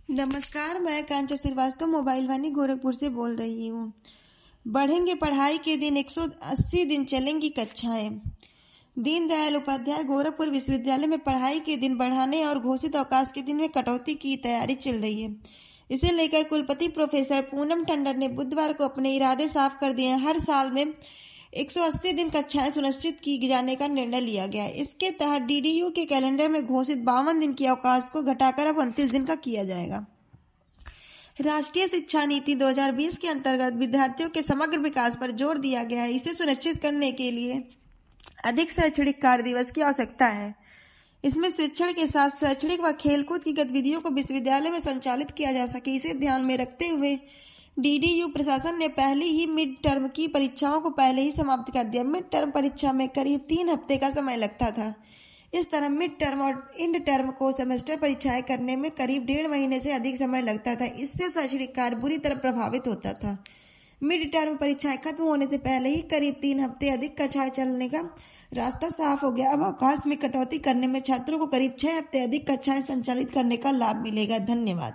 नमस्कार, मैं कांचा श्रीवास्तव मोबाइल वानी गोरखपुर से बोल रही हूँ। बढ़ेंगे पढ़ाई के दिन, 180 दिन चलेंगी कक्षाएं। दीनदयाल उपाध्याय गोरखपुर विश्वविद्यालय में पढ़ाई के दिन बढ़ाने और घोषित अवकाश के दिन में कटौती की तैयारी चल रही है। इसे लेकर कुलपति प्रोफेसर पूनम टंडन ने बुधवार को अपने इरादे साफ कर दिए हैं। हर साल में 180 दिन कक्षाएं सुनिश्चित की जाने का निर्णय लिया गया है। इसके तहत डीडीयू के कैलेंडर में घोषित 52 दिन की अवकाश को घटाकर अब 29 दिन का किया जाएगा। राष्ट्रीय शिक्षा नीति 2020 के अंतर्गत विद्यार्थियों के समग्र विकास पर जोर दिया गया है। इसे सुनिश्चित करने के लिए अधिक शैक्षणिक कार्य दिवस की आवश्यकता है। इसमें शिक्षण के साथ शैक्षणिक व खेलकूद की गतिविधियों को विश्वविद्यालय में संचालित किया जा सके। इसे ध्यान में रखते हुए डीडीयू प्रशासन ने पहली ही मिड टर्म की परीक्षाओं को पहले ही समाप्त कर दिया। मिड टर्म परीक्षा में करीब 3 हफ्ते का समय लगता था। इस तरह मिड टर्म और इंड टर्म को सेमेस्टर परीक्षाएं करने में करीब 1.5 महीने से अधिक समय लगता था। इससे शैक्षणिक कार्य बुरी तरह प्रभावित होता था। मिड टर्म परीक्षाएं खत्म होने से पहले ही करीब 3 हफ्ते अधिक कक्षाएं चलने का रास्ता साफ हो गया। अब अवकाश में कटौती करने में छात्रों को करीब 6 हफ्ते अधिक कक्षाएं संचालित करने का लाभ मिलेगा। धन्यवाद।